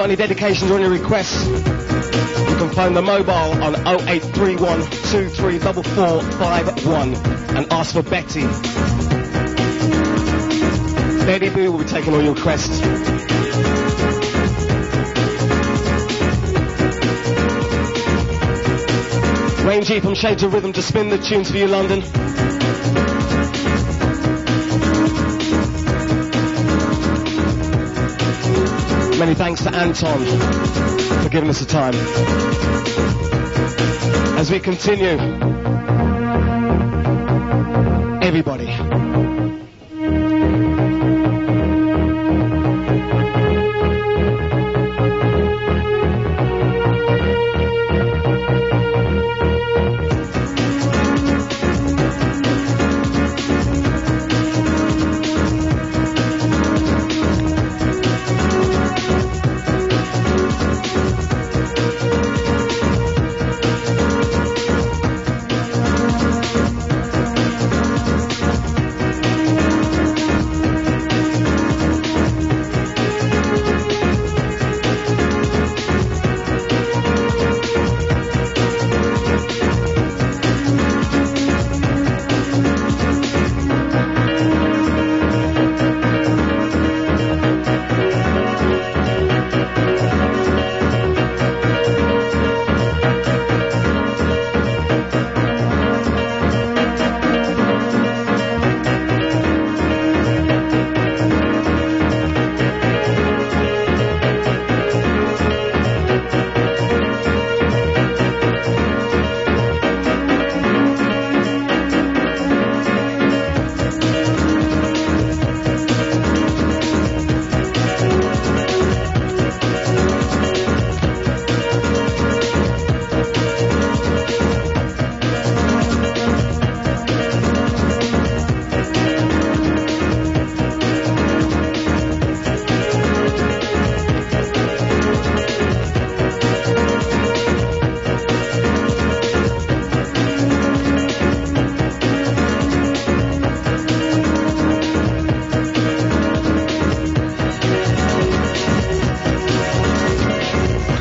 got any dedications or any requests, you can phone the mobile on 0831 234451 and ask for Betty. Betty Boo will be taking all your requests. Rain G from Shades of Rhythm to spin the tunes for you, London. Many thanks to Anton for giving us the time. As we continue, everybody.